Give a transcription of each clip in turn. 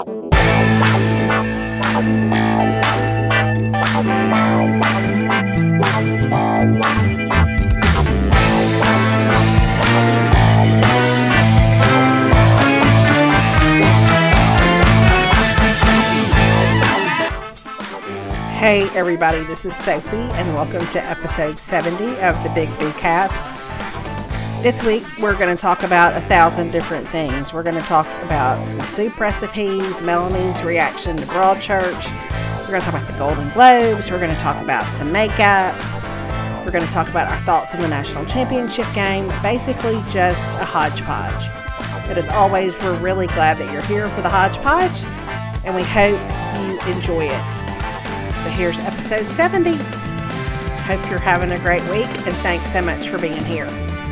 Hey everybody, this is Sophie and welcome to episode 70 of the Big Boo Cast. This week we're going to talk about 1,000 different things. We're going to talk about some soup recipes, Melanie's reaction to Broadchurch. We're going to talk about the Golden Globes. We're going to talk about some makeup. We're going to talk about our thoughts on the national championship game. Basically just a hodgepodge. But as always, we're really glad that you're here for the hodgepodge and we hope you enjoy it. So here's episode 70. Hope you're having a great week and thanks so much for being here.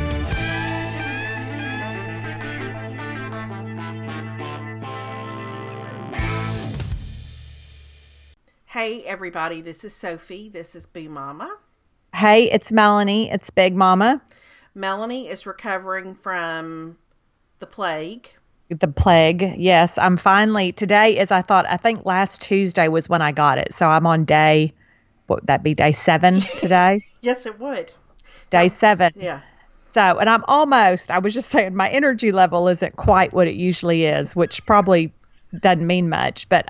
Hey everybody, this is Sophie. This is Boo Mama. Hey, it's Melanie. It's Big Mama. Melanie is recovering from the plague. The plague, yes. I'm finally, today is, I think last Tuesday was when I got it. So I'm on day, what would that be, day 7 today? Yes, it would. Day 7. Yeah. So, and I was just saying my energy level isn't quite what it usually is, which probably doesn't mean much. But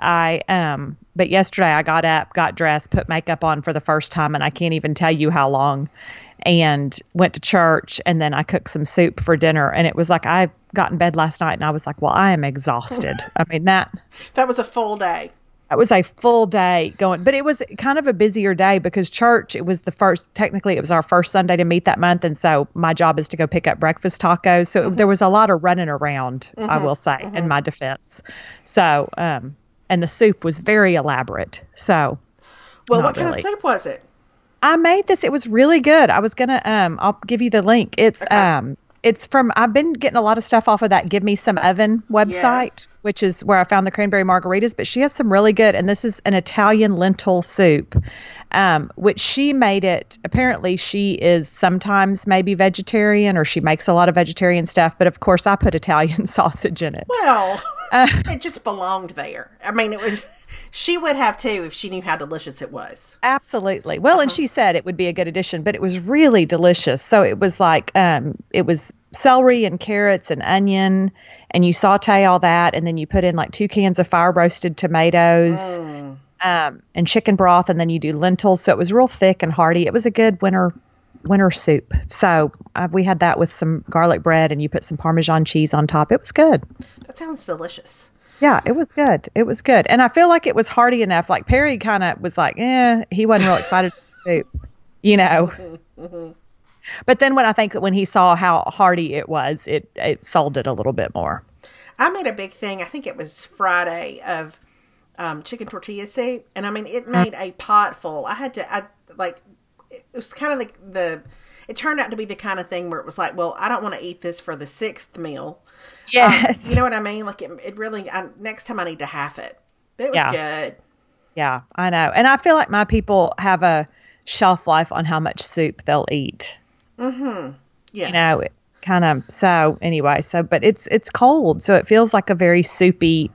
but yesterday I got up, got dressed, put makeup on for the first time, and I can't even tell you how long. And went to church, and then I cooked some soup for dinner. And it was like I got in bed last night, and I was like, "Well, I am exhausted." I mean that was a full day. It was a full day going, but it was kind of a busier day because church. It was technically, it was our first Sunday to meet that month, and so my job is to go pick up breakfast tacos. So there was a lot of running around. I will say, in my defense. So, and the soup was very elaborate. So, well, what kind of soup was it? I made this. It was really good. I was going to, I'll give you the link. It's, okay. It's from, I've been getting a lot of stuff off of that Give Me Some Oven website, yes, which is where I found the cranberry margaritas, but she has some really good, and this is an Italian lentil soup, which she made it. Apparently she is sometimes maybe vegetarian, or she makes a lot of vegetarian stuff. But of course I put Italian sausage in it. Well, it just belonged there. I mean, she would have too if she knew how delicious it was. Absolutely. Well, and she said it would be a good addition, but it was really delicious. So it was like, it was celery and carrots and onion, and you saute all that, and then you put in like 2 cans of fire roasted tomatoes, and chicken broth, and then you do lentils. So it was real thick and hearty. It was a good winter soup. So we had that with some garlic bread, and you put some Parmesan cheese on top. It was good. That sounds delicious. Yeah, it was good. It was good. And I feel like it was hearty enough. Like Perry kind of was like, he wasn't real excited for soup, you know. Mm-hmm. But then when he saw how hearty it was, it sold it a little bit more. I made a big thing, I think it was Friday, of chicken tortilla soup. And I mean, it made a pot full. It was kind of it turned out to be the kind of thing where it was like, well, I don't want to eat this for the 6th meal. Yes. You know what I mean? Like it really, next time I need to half it. But it was good. Yeah, I know. And I feel like my people have a shelf life on how much soup they'll eat. Mm-hmm. Yes. You know, kind of, so anyway, but it's cold. So it feels like a very soupy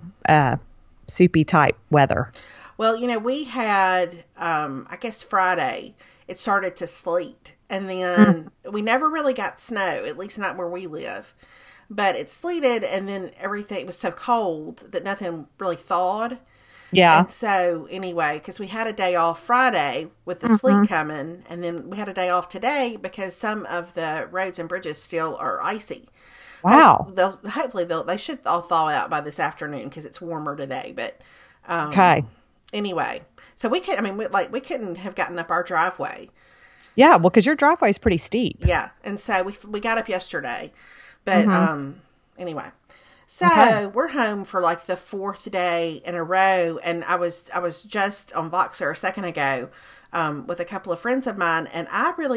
type weather. Well, you know, we had, I guess Friday, it started to sleet. And then we never really got snow, at least not where we live. But it sleeted, and then everything was so cold that nothing really thawed. Yeah. And so, anyway, because we had a day off Friday with the sleet coming, and then we had a day off today because some of the roads and bridges still are icy. Wow. Hopefully, they should all thaw out by this afternoon because it's warmer today. But okay. Anyway, so we couldn't have gotten up our driveway. Yeah, well, because your driveway is pretty steep. Yeah, and so we got up yesterday. But anyway, so we're home for like the 4th day in a row, and I was just on Voxer a second ago with a couple of friends of mine, and I really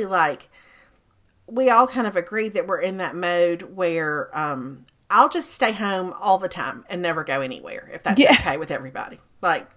we all kind of agreed that we're in that mode where I'll just stay home all the time and never go anywhere if that's okay with everybody. Like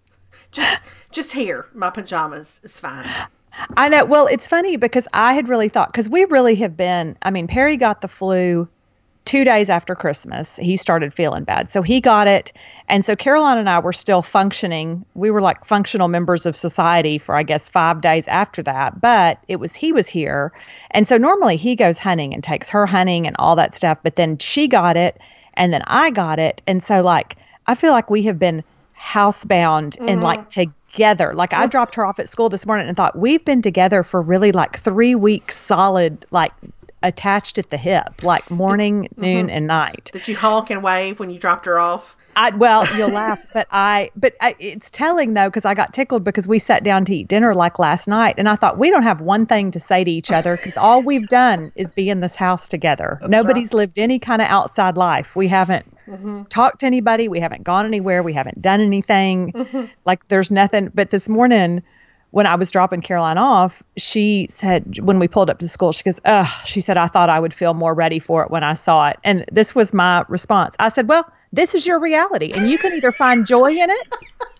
just here, my pajamas is fine. I know. Well, it's funny because I had really thought, because we really have been, I mean, Perry got the flu 2 days after Christmas, he started feeling bad. So he got it. And so Caroline and I were still functioning. We were like functional members of society for, I guess, 5 days after that. But he was here. And so normally he goes hunting and takes her hunting and all that stuff. But then she got it and then I got it. And so like, I feel like we have been housebound and like together. Like I dropped her off at school this morning and thought we've been together for really like 3 weeks solid, like attached at the hip, like morning, noon, and night. Did you honk and wave when you dropped her off? Well, you'll laugh, but it's telling though, because I got tickled because we sat down to eat dinner like last night, and I thought we don't have one thing to say to each other because all we've done is be in this house together. That's Nobody's right. lived any kind of outside life. We haven't talked to anybody. We haven't gone anywhere. We haven't done anything. Like there's nothing. But this morning, when I was dropping Caroline off, she said, when we pulled up to school, she goes, she said, I thought I would feel more ready for it when I saw it. And this was my response. I said, well, this is your reality, and you can either find joy in it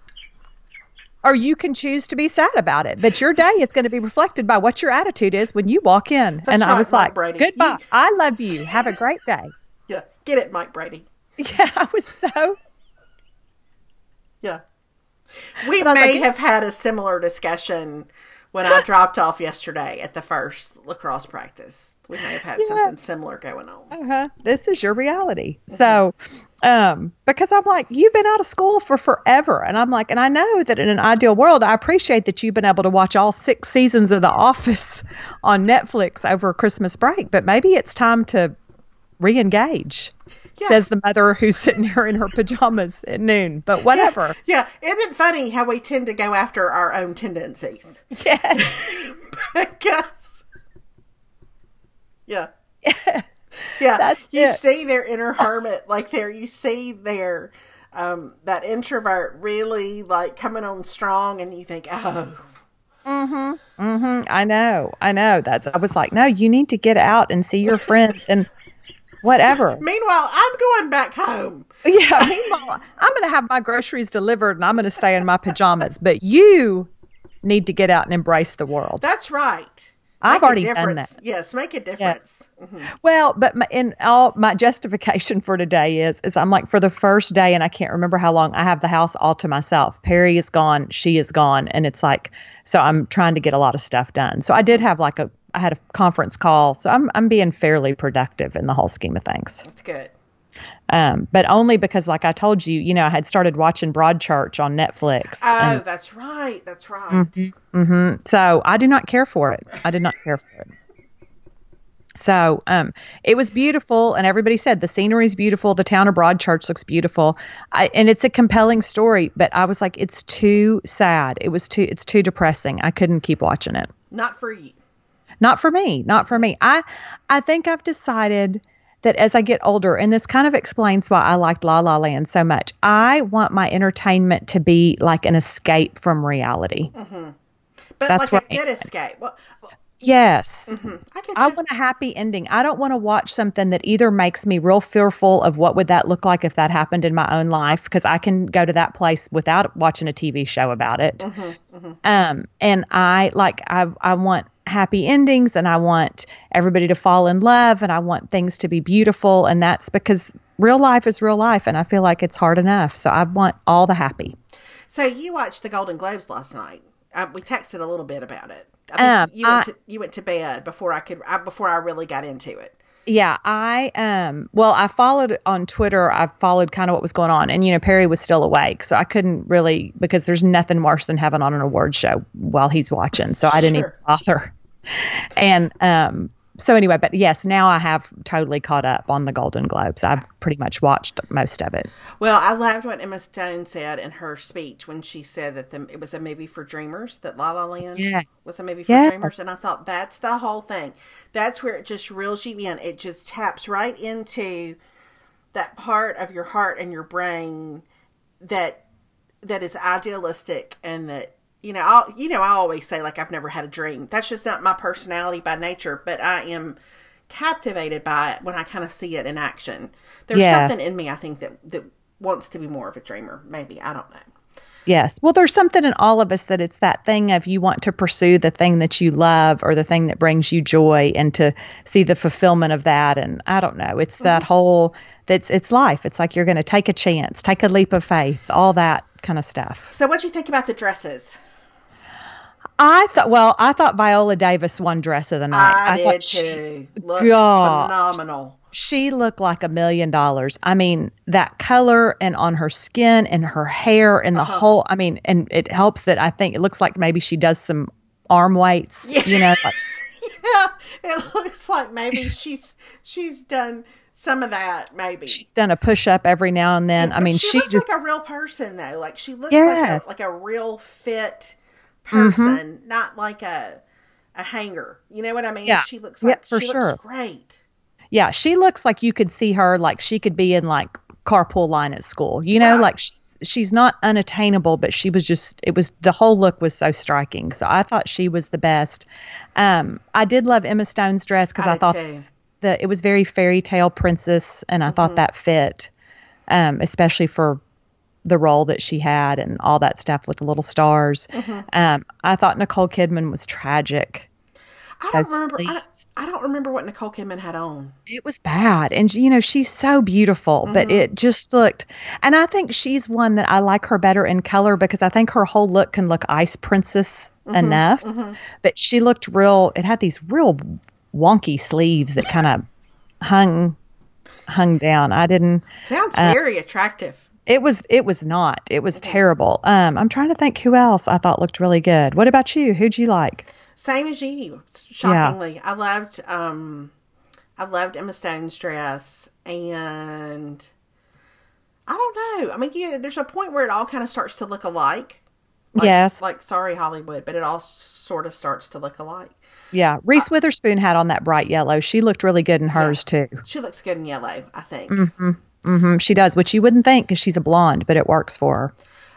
or you can choose to be sad about it. But your day is going to be reflected by what your attitude is when you walk in. That's and right, I was Mike like, Brady. Goodbye. I love you. Have a great day. Yeah. Get it, Mike Brady. Yeah, I was so. Yeah. We may have had a similar discussion when I dropped off yesterday at the first lacrosse practice. We may have had something similar going on. This is your reality. So, because I'm like, you've been out of school for forever. And I'm like, and I know that in an ideal world, I appreciate that you've been able to watch all 6 seasons of The Office on Netflix over Christmas break. But maybe it's time to re-engage, says the mother who's sitting here in her pajamas at noon. But whatever. Yeah. Isn't it funny how we tend to go after our own tendencies? Yes. Because, yeah. Yes. Yeah. You see their inner hermit, like you see their, that introvert really like coming on strong, and you think, oh. I know. I was like, no, you need to get out and see your friends and whatever. Meanwhile, I'm going back home. Yeah. Meanwhile, I'm going to have my groceries delivered and I'm going to stay in my pajamas. But you need to get out and embrace the world. That's right. I've already done that. Yes, make a difference. Yes. Well, but my justification for today is I'm like, for the first day, and I can't remember how long, I have the house all to myself. Perry is gone. She is gone. And it's like, so I'm trying to get a lot of stuff done. So I did have I had a conference call. So I'm being fairly productive in the whole scheme of things. That's good. But only because, like I told you, I had started watching Broadchurch on Netflix. Oh, that's right. That's right. So I do not care for it. So it was beautiful, and everybody said the scenery is beautiful. The town of Broadchurch looks beautiful, and it's a compelling story. But I was like, it's too sad. It's too depressing. I couldn't keep watching it. Not for you. Not for me. I think I've decided that as I get older, and this kind of explains why I liked La La Land so much, I want my entertainment to be like an escape from reality. But that's like a good escape. Well, yes. I want a happy ending. I don't want to watch something that either makes me real fearful of what would that look like if that happened in my own life, because I can go to that place without watching a TV show about it. And I want happy endings, and I want everybody to fall in love, and I want things to be beautiful, and that's because real life is real life, and I feel like it's hard enough. So I want all the happy. So you watched the Golden Globes last night. We texted a little bit about it. You went to bed before I really got into it. Yeah, I followed on Twitter. I followed kind of what was going on, and Perry was still awake, so I couldn't really, because there's nothing worse than having on an award show while he's watching. So I didn't even bother. And so anyway, but yes, now I have totally caught up on the Golden Globes. I've pretty much watched most of it. Well, I loved what Emma Stone said in her speech when she said that it was a movie for dreamers, that La La Land was a movie for dreamers. And I thought that's the whole thing. That's where it just reels you in. It just taps right into that part of your heart and your brain that is idealistic, and that, I always say, like, I've never had a dream. That's just not my personality by nature, but I am captivated by it when I kind of see it in action. There's something in me, I think, that wants to be more of a dreamer. Maybe. I don't know. Yes. Well, there's something in all of us that it's that thing of you want to pursue the thing that you love or the thing that brings you joy and to see the fulfillment of that. And I don't know, it's that whole, it's life. It's like you're going to take a chance, take a leap of faith, all that kind of stuff. So what'd you think about the dresses? I thought Viola Davis won dress of the night. I did too. Looked phenomenal. She looked like $1 million. I mean, that color and on her skin and her hair and the whole, I mean, and it helps that I think it looks like maybe she does some arm weights, you know. Like, yeah, it looks like maybe she's done some of that, maybe. She's done a push-up every now and then. I mean, she looks just like a real person, though. Like, she looks like a real fit person, not like a hanger. You know what I mean? Yeah. She looks like she looks great. Yeah, she looks like you could see her, like she could be in like carpool line at school. You know, like she's not unattainable, but she was the whole look was so striking. So I thought she was the best. I did love Emma Stone's dress because I thought that it was very fairy tale princess, and I thought that fit, especially for the role that she had and all that stuff with the little stars. I thought Nicole Kidman was tragic. I don't remember what Nicole Kidman had on. It was bad. And, you know, she's so beautiful, but it just looked, and I think she's one that I like her better in color because I think her whole look can look ice princess enough, but she looked it had these real wonky sleeves that kind of hung down. Sounds very attractive. It was not. It was terrible. I'm trying to think who else I thought looked really good. What about you? Who'd you like? Same as you, shockingly. Yeah. I loved Emma Stone's dress, and I don't know. I mean, there's a point where it all kind of starts to look alike. Yes. Like Sorry Hollywood, but it all sort of starts to look alike. Yeah. Reese Witherspoon had on that bright yellow. She looked really good in hers too. She looks good in yellow, I think. She does, which you wouldn't think because she's a blonde, but it works for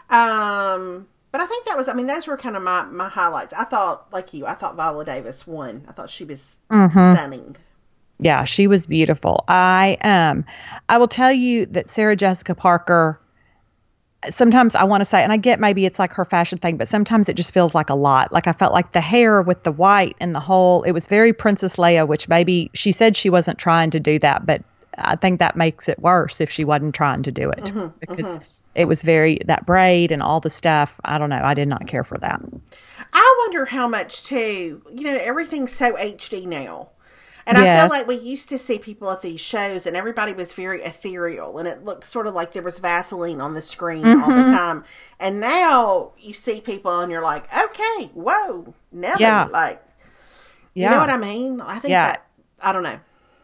her. But I think those were kind of my highlights. I thought, like you, Viola Davis won. I thought she was stunning. Yeah, she was beautiful. I will tell you that Sarah Jessica Parker, sometimes I want to say, and I get maybe it's like her fashion thing, but sometimes it just feels like a lot. Like I felt like the hair with the white and the whole, it was very Princess Leia, which maybe she said she wasn't trying to do that, but I think that makes it worse if she wasn't trying to do it because it was that braid and all the stuff. I don't know. I did not care for that. I wonder how much too, everything's so HD now. And I feel like we used to see people at these shows and everybody was very ethereal and it looked sort of like there was Vaseline on the screen all the time. And now you see people and you're like, okay, whoa, Nelly, you know what I mean? I think that, I don't know.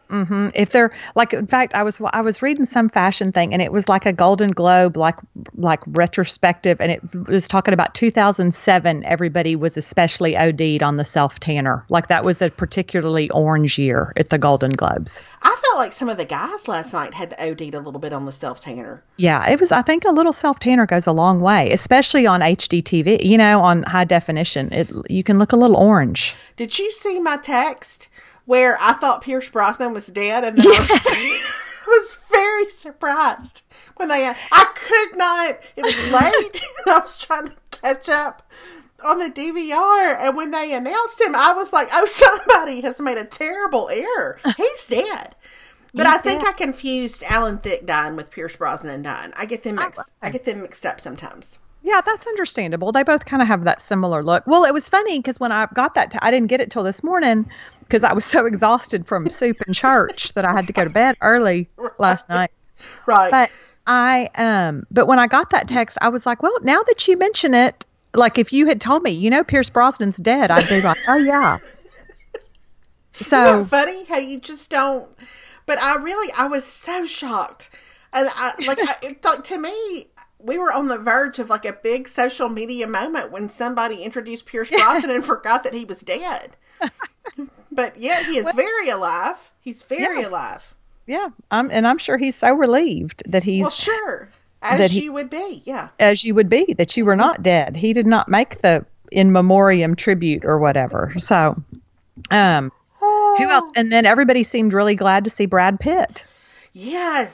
If they're like, in fact, I was reading some fashion thing and it was like a Golden Globe, like retrospective. And it was talking about 2007. Everybody was especially OD'd on the self tanner. Like that was a particularly orange year at the Golden Globes. I felt like some of the guys last night had OD'd a little bit on the self tanner. Yeah, it was, I think a little self tanner goes a long way, especially on HD TV, on high definition. You can look a little orange. Did you see my text? Where I thought Pierce Brosnan was dead, and then I was very surprised when I could not. It was late, and I was trying to catch up on the DVR, and when they announced him, I was like, "Oh, somebody has made a terrible error. He's dead." But I think I confused Alan Thicke dying with Pierce Brosnan dying. I get them mixed up sometimes. Yeah, that's understandable. They both kind of have that similar look. Well, it was funny because when I got that, I didn't get it till this morning because I was so exhausted from soup and church that I had to go to bed early last night. Right. But but when I got that text, I was like, well, now that you mention it, like if you had told me, Pierce Brosnan's dead, I'd be like, oh yeah. So isn't that funny how you just don't. But I was so shocked, and to me. We were on the verge of like a big social media moment when somebody introduced Pierce Brosnan and forgot that he was dead. But yet he is very alive. He's very alive. Yeah. I'm sure he's so relieved that he's... Well, sure. As you would be. Yeah. As you would be, that you were not dead. He did not make the in memoriam tribute or whatever. So, who else? And then everybody seemed really glad to see Brad Pitt. Yes.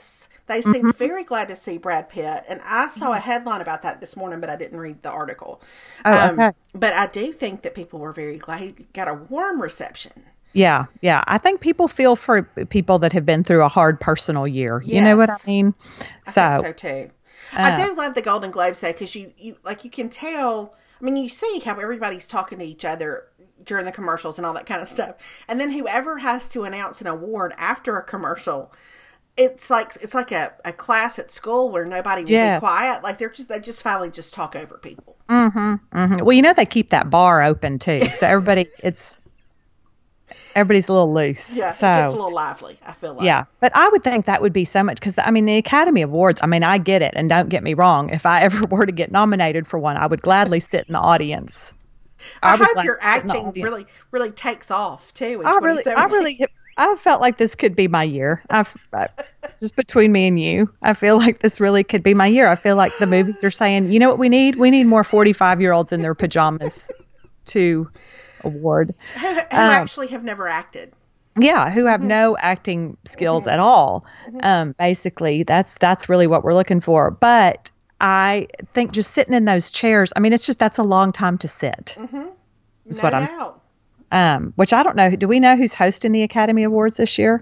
They seemed very glad to see Brad Pitt. And I saw a headline about that this morning, but I didn't read the article. Oh, okay. But I do think that people were very glad he got a warm reception. Yeah, yeah. I think people feel for people that have been through a hard personal year. Yes. You know what I mean? I think so too. I do love the Golden Globes though, because you can tell. I mean, you see how everybody's talking to each other during the commercials and all that kind of stuff, and then whoever has to announce an award after a commercial, it's like a class at school where nobody will be quiet. Like they just finally just talk over people. Mm-hmm. Mm-hmm. Well, you know they keep that bar open too, so everybody's a little loose. Yeah, so it gets a little lively, I feel like. Yeah, but I would think that would be so much because, I mean, the Academy Awards, I mean, I get it, and don't get me wrong. If I ever were to get nominated for one, I would gladly sit in the audience. I hope your acting really takes off, too, in 2017. I felt like this could be my year. Just between me and you, I feel like this really could be my year. I feel like the movies are saying, you know what we need? We need more 45-year-olds in their pajamas to award. Who actually have never acted. Yeah, who have no acting skills at all. Basically, that's really what we're looking for. But I think just sitting in those chairs, I mean, that's a long time to sit. Is what I'm saying. Which I don't know. Do we know who's hosting the Academy Awards this year?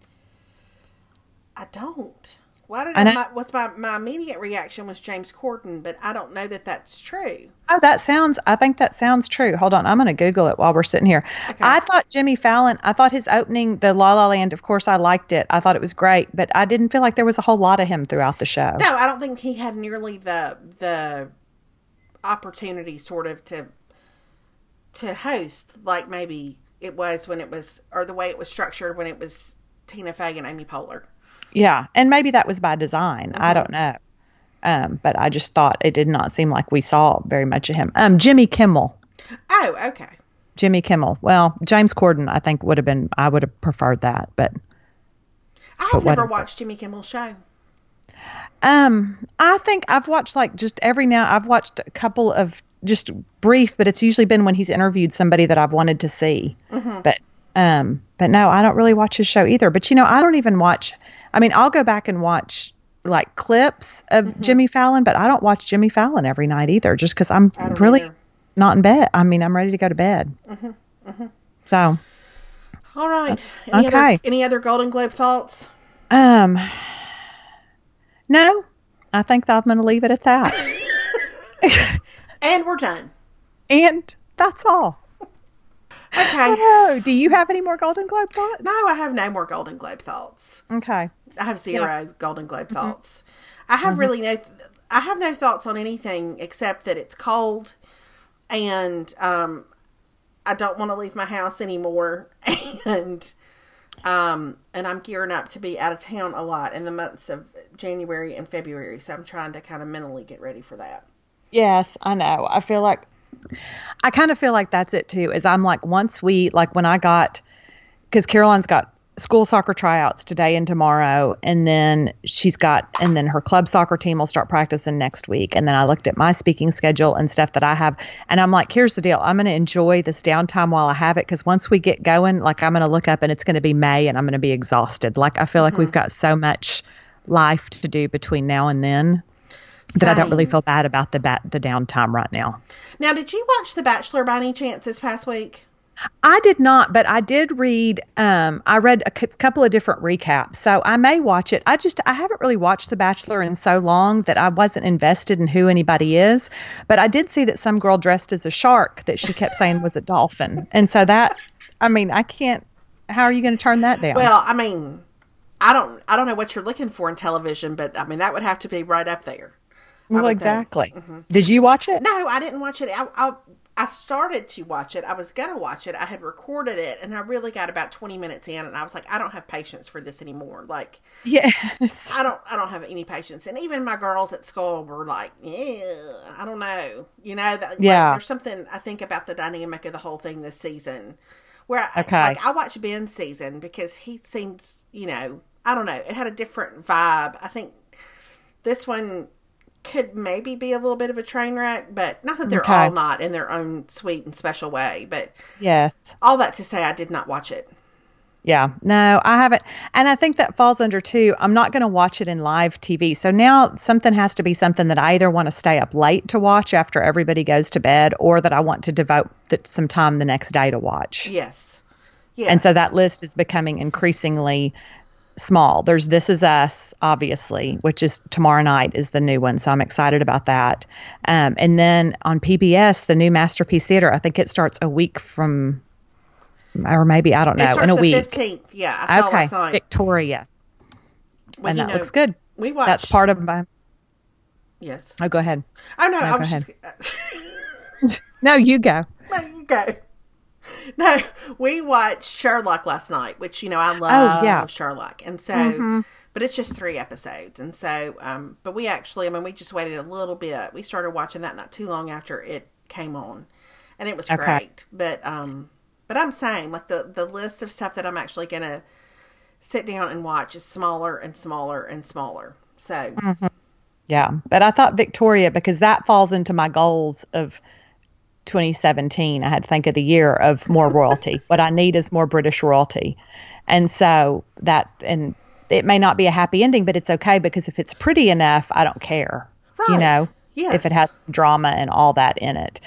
I don't. Well, I don't know. My immediate reaction was James Corden, but I don't know that that's true. Oh, I think that sounds true. Hold on. I'm going to Google it while we're sitting here. Okay. I thought Jimmy Fallon, his opening, the La La Land, of course, I liked it. I thought it was great, but I didn't feel like there was a whole lot of him throughout the show. No, I don't think he had nearly the opportunity sort of to host like maybe it was when it was, or the way it was structured when it was Tina Fey and Amy Poehler. Yeah, and maybe that was by design. I don't know. But I just thought it did not seem like we saw very much of him. Jimmy Kimmel. Oh, okay. Jimmy Kimmel. Well, James Corden, I think I would have preferred that, but. I have never watched Jimmy Kimmel's show. I think I've watched I've watched a couple of just brief, but it's usually been when he's interviewed somebody that I've wanted to see. But no, I don't really watch his show either. But, I don't even watch. I mean, I'll go back and watch like clips of Jimmy Fallon, but I don't watch Jimmy Fallon every night either, just because I'm really not in bed. I mean, I'm ready to go to bed. So. All right. Any other Golden Globe thoughts? No, I think I'm going to leave it at that. And we're done. And that's all. Okay. Oh, do you have any more Golden Globe thoughts? No, I have no more Golden Globe thoughts. Okay. I have zero Golden Globe thoughts. I have I have no thoughts on anything except that it's cold and I don't want to leave my house anymore and I'm gearing up to be out of town a lot in the months of January and February, so I'm trying to kind of mentally get ready for that. Yes, I know. I kind of feel like that's it too, is I'm like, when because Caroline's got school soccer tryouts today and tomorrow, and then her club soccer team will start practicing next week. And then I looked at my speaking schedule and stuff that I have, and I'm like, here's the deal. I'm going to enjoy this downtime while I have it, because once we get going, like I'm going to look up and it's going to be May and I'm going to be exhausted. Like I feel like we've got so much life to do between now and then. That I don't really feel bad about the downtime right now. Now, did you watch The Bachelor by any chance this past week? I did not, but I did read. I read a couple of different recaps, so I may watch it. I haven't really watched The Bachelor in so long that I wasn't invested in who anybody is. But I did see that some girl dressed as a shark that she kept saying was a dolphin, and so that, I mean, I can't. How are you going to turn that down? Well, I mean, I don't know what you're looking for in television, but I mean that would have to be right up there. Well, exactly. Did you watch it? No, I didn't watch it. I started to watch it. I was going to watch it. I had recorded it, and I really got about 20 minutes in, and I was like, I don't have patience for this anymore. Like, yes. I don't have any patience. And even my girls at school were like, yeah, I don't know. Like, there's something I think about the dynamic of the whole thing this season where I watched Ben's season because he seemed, I don't know. It had a different vibe. I think this one could maybe be a little bit of a train wreck, but not that they're all not in their own sweet and special way. But yes, all that to say, I did not watch it. Yeah, no, I haven't. And I think that falls under too. I'm not going to watch it in live TV. So now something has to be something that I either want to stay up late to watch after everybody goes to bed, or that I want to devote some time the next day to watch. Yes. Yes. And so that list is becoming increasingly small. There's This Is Us, obviously, which is tomorrow night is the new one. So I'm excited about that. And then on PBS, the new Masterpiece Theater, I think it starts a week from, or maybe, I don't know, in a week. 15th. Yeah, I saw last night. Victoria. Well, and that looks good. We watched. That's part of my. Yes. Oh, go ahead. Oh, no, I go was ahead. just... No, you go. No, you go. No, we watched Sherlock last night, which, I love Sherlock. And so, but it's just 3 episodes. And so, but we actually, we just waited a little bit. We started watching that not too long after it came on. And it was great. But I'm saying, like, the list of stuff that I'm actually going to sit down and watch is smaller and smaller and smaller. So. Yeah. But I thought Victoria, because that falls into my goals of 2017. I had to think of the year of more royalty. What I need is more British royalty. And so and it may not be a happy ending, but it's okay, because if it's pretty enough, I don't care. Right. Yes. If it has drama and all that in it.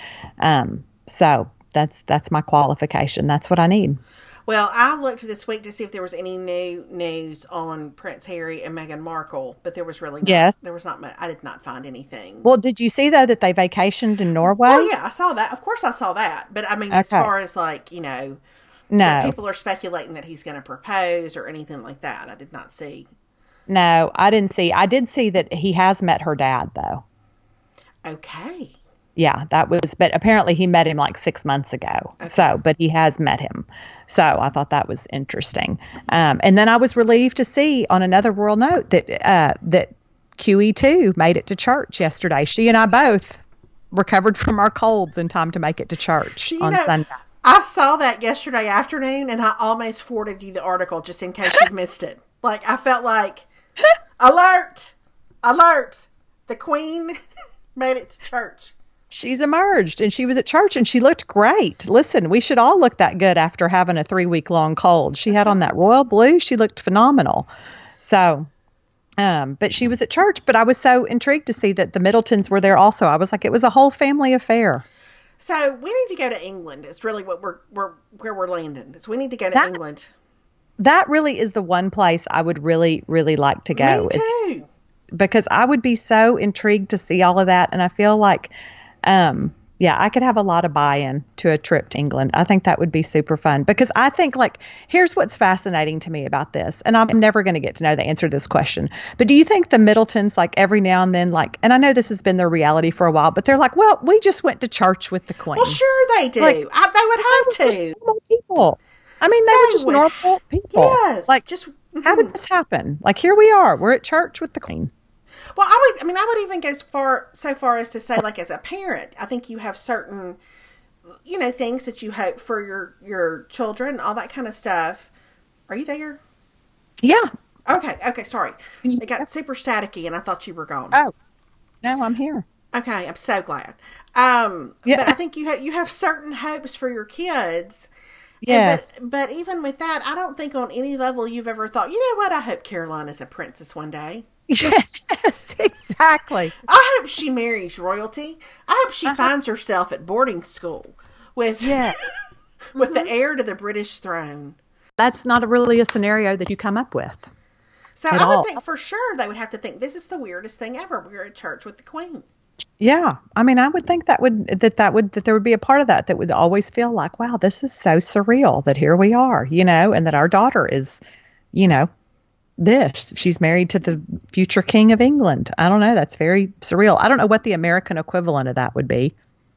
So that's my qualification. That's what I need. Well, I looked this week to see if there was any new news on Prince Harry and Meghan Markle, but there was really not. Yes. There was not much. I did not find anything. Well, did you see, though, that they vacationed in Norway? Oh, yeah, I saw that. Of course I saw that. But, as far as, like, no. that people are speculating that he's going to propose or anything like that, I did not see. No, I didn't see. I did see that he has met her dad, though. Okay. Yeah, but apparently he met him like 6 months ago. Okay. So, but he has met him. So I thought that was interesting. And then I was relieved to see, on another royal note, that QE2 made it to church yesterday. She and I both recovered from our colds in time to make it to church on Sunday. I saw that yesterday afternoon, and I almost forwarded you the article just in case you missed it. Like, I felt like, alert, the Queen made it to church. She's emerged, and she was at church, and she looked great. Listen, we should all look that good after having a 3-week-long cold. She had on that royal blue. She looked phenomenal. So, but she was at church. But I was so intrigued to see that the Middletons were there also. I was like, it was a whole family affair. So we need to go to England. It's really what where we're landing. We need to go to England. That really is the one place I would really, really like to go. Me too. Because I would be so intrigued to see all of that, and I feel like. I could have a lot of buy-in to a trip to England. I think that would be super fun, because I think, like, here's what's fascinating to me about this, and I'm never going to get to know the answer to this question, but do you think the Middletons, like, every now and then, like, and I know this has been their reality for a while, but they're like, well, we just went to church with the Queen. Well, sure they do. Like, they would have to. Normal people. They were just normal people. Yes. Like, just how did this happen? Like, here we are. We're at church with the Queen. Well, I would even go so far as to say, like, as a parent, I think you have certain, things that you hope for your children, all that kind of stuff. Are you there? Yeah. Okay, sorry. It got super staticky, and I thought you were gone. Oh, no, I'm here. Okay, I'm so glad. But I think you have certain hopes for your kids. Yes. But even with that, I don't think on any level you've ever thought, you know what, I hope Caroline is a princess one day. Yes, exactly. I hope she marries royalty. I hope she finds herself at boarding school with with the heir to the British throne. That's not really a scenario that you come up with. So I would think for sure they would have to think this is the weirdest thing ever. We're at church with the Queen. Yeah, I would think that there would be a part of that would always feel like, wow, this is so surreal that here we are, and that our daughter is, she's married to the future King of England. I don't know. That's very surreal. I don't know what the American equivalent of that would be.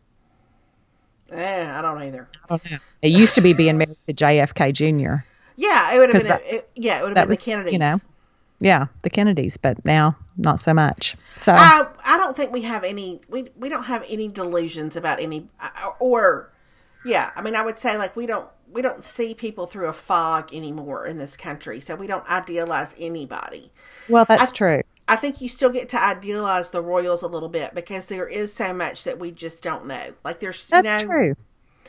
I don't either. I don't know. It used to be being married to JFK Jr. Yeah, it would have been. It would have been the Kennedys. Yeah, the Kennedys, but now not so much. So I don't think we have any. We don't have any delusions about any. I would say, like, we don't see people through a fog anymore in this country, so we don't idealize anybody. Well, that's true. I think you still get to idealize the royals a little bit because there is so much that we just don't know. Like, that's true.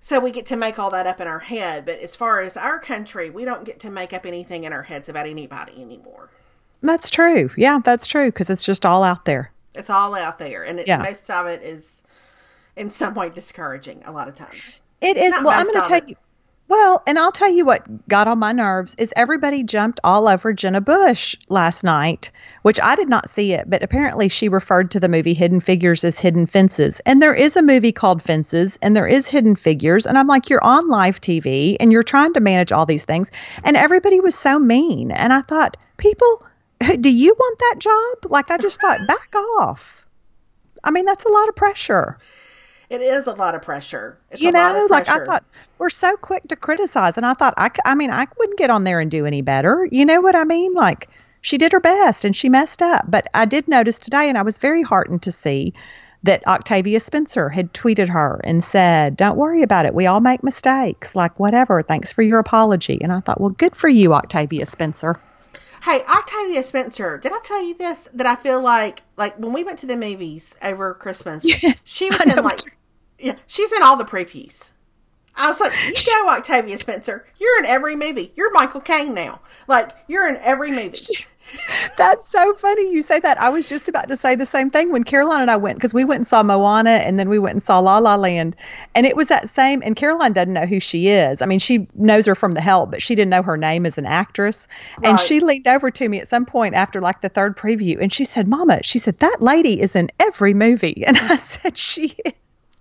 So we get to make all that up in our head. But as far as our country, we don't get to make up anything in our heads about anybody anymore. That's true. Yeah, that's true. Because it's just all out there. It's all out there. And most of it is in some way discouraging a lot of times. It is. Well, I'm going to tell you. Well, and I'll tell you what got on my nerves is everybody jumped all over Jenna Bush last night, which I did not see it, but apparently she referred to the movie Hidden Figures as Hidden Fences. And there is a movie called Fences, and there is Hidden Figures. And I'm like, you're on live TV, and you're trying to manage all these things. And everybody was so mean. And I thought, people, do you want that job? Like, I just thought, back off. I mean, that's a lot of pressure. It is a lot of pressure. It's you know, like I thought we're so quick to criticize. And I thought, I mean, I wouldn't get on there and do any better. You know what I mean? Like she did her best and she messed up. But I did notice today, and I was very heartened to see that Octavia Spencer had tweeted her and said, don't worry about it. We all make mistakes. Like, whatever. Thanks for your apology. And I thought, well, good for you, Octavia Spencer. Hey, Octavia Spencer, did I tell you this? That I feel like when we went to the movies over Christmas, she was in she's in all the previews. I was like, you go, Octavia Spencer. You're in every movie. You're Michael Caine now. Like, you're in every movie. That's so funny you say that. I was just about to say the same thing when Caroline and I went, because we went and saw Moana, and then we went and saw La La Land. And it was that same, and Caroline doesn't know who she is. I mean, she knows her from The Help, but she didn't know her name as an actress. Right. And she leaned over to me at some point after like the third preview, and she said, Mama, she said, that lady is in every movie. And I said, she is.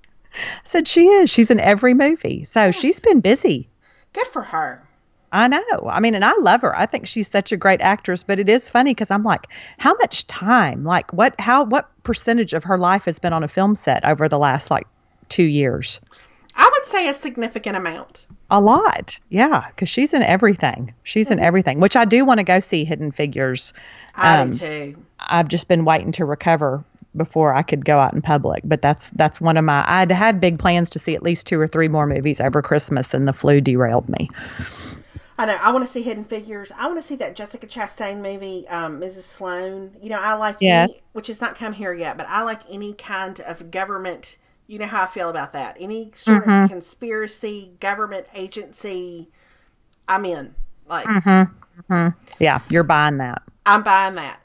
I said, she is. She's in every movie. So yes. She's been busy. Good for her. I know. I mean, and I love her. I think she's such a great actress, but it is funny because I'm like, how much time, like what percentage of her life has been on a film set over the last like 2 years? I would say a significant amount. A lot. Yeah. Because she's in everything. She's in everything, which I do want to go see Hidden Figures. I do too. I've just been waiting to recover before I could go out in public. But that's one of my, I'd had big plans to see at least 2 or 3 more movies over Christmas, and the flu derailed me. I know. I want to see Hidden Figures. I want to see that Jessica Chastain movie, Mrs. Sloan. You know, I like any, which has not come here yet, but I like any kind of government. You know how I feel about that. Any sort of conspiracy, government agency, I'm in. Like, yeah, you're buying that. I'm buying that.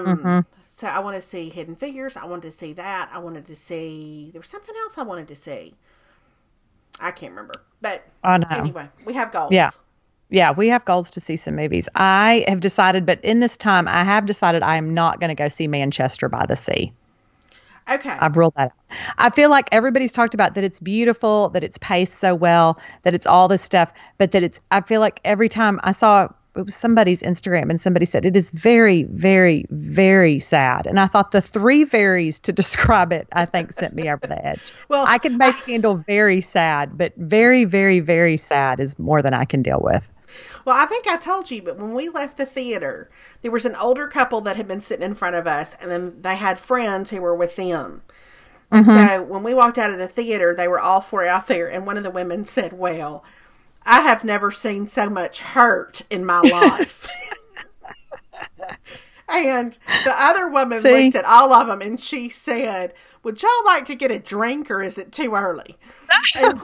So I want to see Hidden Figures. I wanted to see that. I wanted to see, there was something else I wanted to see. I can't remember. But anyway, we have goals. Yeah, we have goals to see some movies. I have decided, but in this time, I have decided I am not going to go see Manchester by the Sea. Okay. I've ruled that out. I feel like everybody's talked about that it's beautiful, that it's paced so well, that it's all this stuff, but that it's, I feel like every time I saw, it was somebody's Instagram, and somebody said it is very, very, very sad. And I thought the 3 varies to describe it, I think, sent me over the edge. Well, I could maybe handle very sad, but very, very, very sad is more than I can deal with. Well, I think I told you, but when we left the theater, there was an older couple that had been sitting in front of us, and then they had friends who were with them. And so when we walked out of the theater, they were all 4 out there, and one of the women said, well, I have never seen so much hurt in my life. And the other woman looked at all of them, and she said, would y'all like to get a drink, or is it too early? And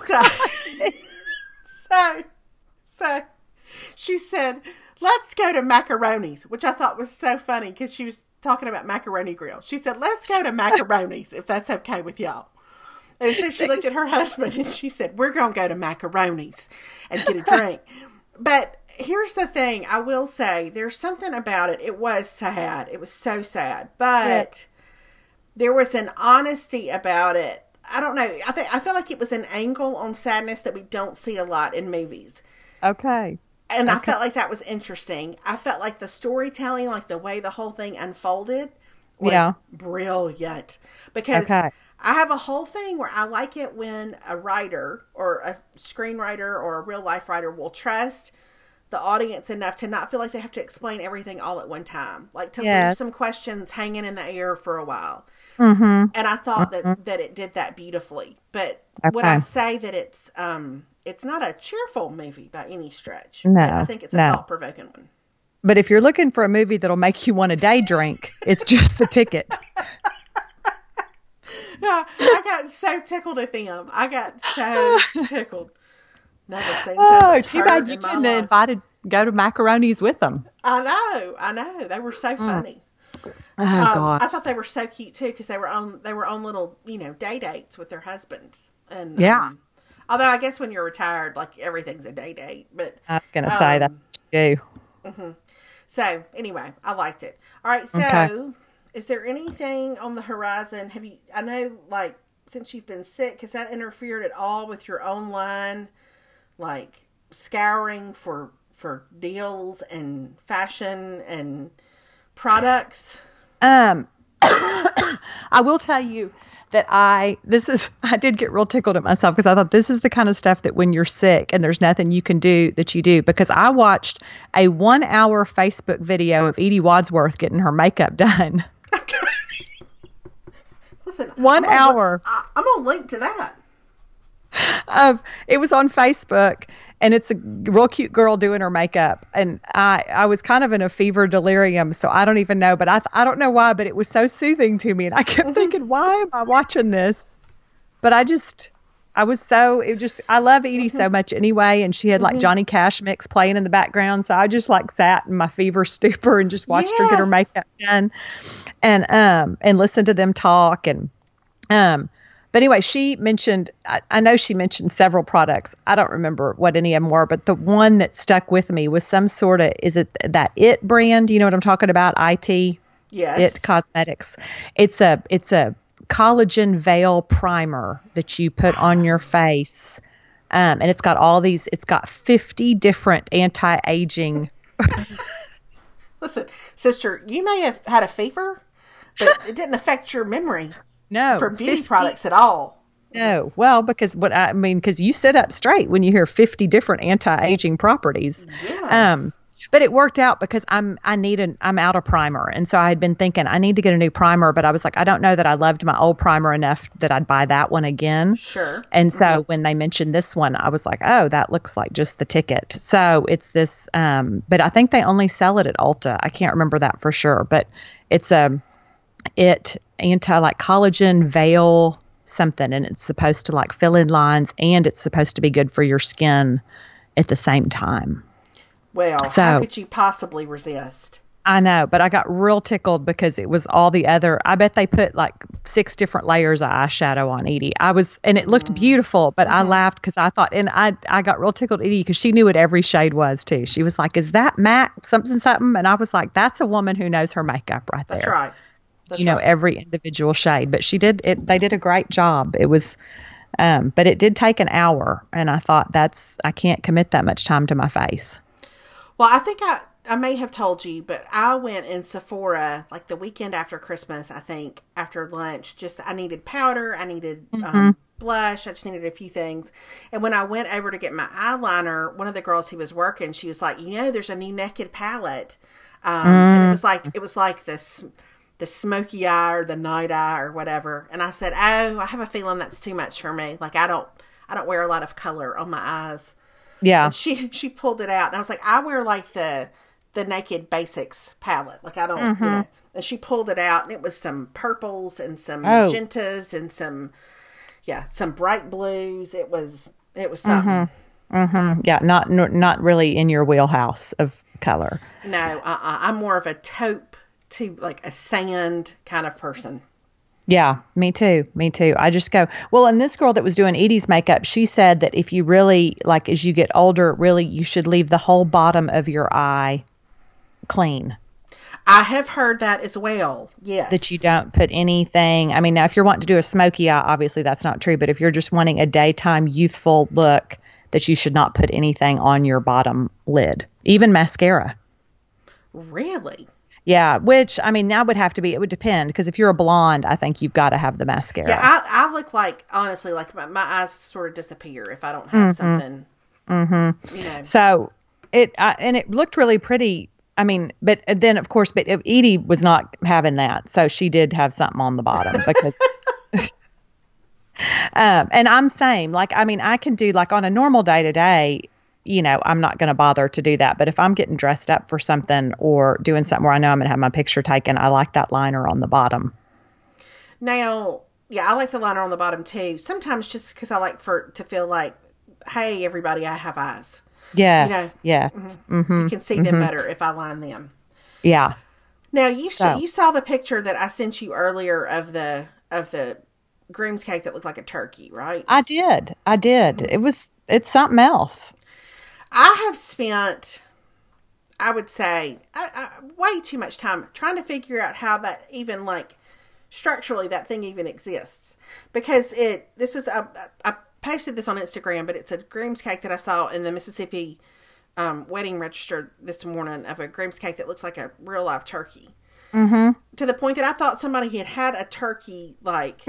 so she said, let's go to Macaroni's, which I thought was so funny because she was talking about Macaroni Grill. She said, let's go to Macaroni's if that's okay with y'all. And so she looked at her husband and she said, we're going to go to Macaroni's and get a drink. But here's the thing. I will say there's something about it. It was sad. It was so sad. But there was an honesty about it. I don't know. I feel like it was an angle on sadness that we don't see a lot in movies. Okay. And I felt like that was interesting. I felt like the storytelling, like the way the whole thing unfolded was brilliant. Because I have a whole thing where I like it when a writer or a screenwriter or a real life writer will trust the audience enough to not feel like they have to explain everything all at one time. Like to leave some questions hanging in the air for a while. And I thought that it did that beautifully. But would I say that it's not a cheerful movie by any stretch. No, I think it's a thought-provoking one. But if you're looking for a movie that'll make you want a day drink, it's just the ticket. Yeah, I got so tickled at them. I got so tickled. Never seen so much too hurt bad you in my couldn't have life. invited go to Macaroni's with them. I know. They were so funny. Oh God. I thought they were so cute too because they were on little day dates with their husbands. And Yeah. although I guess when you're retired, like everything's a day date. But I was gonna say that too. so anyway, I liked it. All right, so Okay. is there anything on the horizon? Have you? I know, like since you've been sick, has that interfered at all with your online, like scouring for deals and fashion and products? I will tell you that I did get real tickled at myself because I thought this is the kind of stuff that when you're sick and there's nothing you can do that you do, because I watched a 1-hour Facebook video of Edie Wadsworth getting her makeup done. Listen, 1 hour. I'm gonna link to that. It was on Facebook, and it's a real cute girl doing her makeup. And I was kind of in a fever delirium, so I don't even know, but I don't know why, but it was so soothing to me. And I kept thinking, why am I watching this? But I love Edie so much anyway. And she had like Johnny Cash mix playing in the background. So I just like sat in my fever stupor and just watched her get her makeup done and listened to them talk. And, but anyway, she mentioned, I know she mentioned several products. I don't remember what any of them were, but the one that stuck with me was some sort of, is it that IT brand? You know what I'm talking about? IT? Yes. IT Cosmetics. It's a collagen veil primer that you put on your face. And it's got 50 different anti-aging. Listen, sister, you may have had a fever, but it didn't affect your memory. No, for beauty products at all. No, well, because because you sit up straight when you hear 50 different anti-aging properties. Yes. But it worked out because I'm out of primer, and so I had been thinking I need to get a new primer, but I was like, I don't know that I loved my old primer enough that I'd buy that one again. Sure. And so when they mentioned this one, I was like, oh, that looks like just the ticket. So it's this, but I think they only sell it at Ulta. I can't remember that for sure, but it's like collagen veil something, and it's supposed to like fill in lines, and it's supposed to be good for your skin at the same time. Well, how could you possibly resist? I know, but I got real tickled because it was all the other, I bet they put like 6 different layers of eyeshadow on Edie. And it looked beautiful, but I laughed because I thought, and I got real tickled Edie because she knew what every shade was too. She was like, is that MAC something? And I was like, that's a woman who knows her makeup right there. That's right. Every individual shade, but they did a great job. It was, but it did take an hour, and I thought I can't commit that much time to my face. Well, I think I may have told you, but I went in Sephora like the weekend after Christmas, I think, after lunch. I needed powder. I needed blush. I just needed a few things. And when I went over to get my eyeliner, one of the girls who was working, she was like, there's a new Naked palette. And it was like this, the smoky eye or the night eye or whatever. And I said, oh, I have a feeling that's too much for me. Like I don't wear a lot of color on my eyes. Yeah. And she pulled it out, and I was like, I wear like the Naked Basics palette. Like I don't, and she pulled it out, and it was some purples and some magentas and some bright blues. It was something. Yeah. Not really in your wheelhouse of color. No, I'm more of a taupe to like a sand kind of person. Yeah, me too. I just go, well, and this girl that was doing Edie's makeup, she said that if you really, like, as you get older, really, you should leave the whole bottom of your eye clean. I have heard that as well, yes. That you don't put anything, I mean, now if you're wanting to do a smoky eye, obviously that's not true, but if you're just wanting a daytime youthful look, that you should not put anything on your bottom lid, even mascara. Really? Yeah, which, I mean, that would have to be, it would depend, because if you're a blonde, I think you've got to have the mascara. Yeah, I look like, honestly, like my eyes sort of disappear if I don't have something. So, it looked really pretty. I mean, but then, of course, but Edie was not having that, so she did have something on the bottom, because... and I'm same, like, I mean, I can do, like, on a normal day-to-day, I'm not going to bother to do that. But if I'm getting dressed up for something or doing something where I know I'm going to have my picture taken, I like that liner on the bottom. Now, Yeah, I like the liner on the bottom too. Sometimes just because I like to feel like, hey, everybody, I have eyes. Yes. You know, yes. You can see them better if I line them. Yeah. Now you saw the picture that I sent you earlier of the groom's cake that looked like a turkey, right? I did. It's something else. I have spent, I would say, way too much time trying to figure out how that even, like, structurally that thing even exists. Because I posted this on Instagram, but it's a groom's cake that I saw in the Mississippi wedding register this morning of a groom's cake that looks like a real live turkey. Mm-hmm. To the point that I thought somebody had a turkey, like,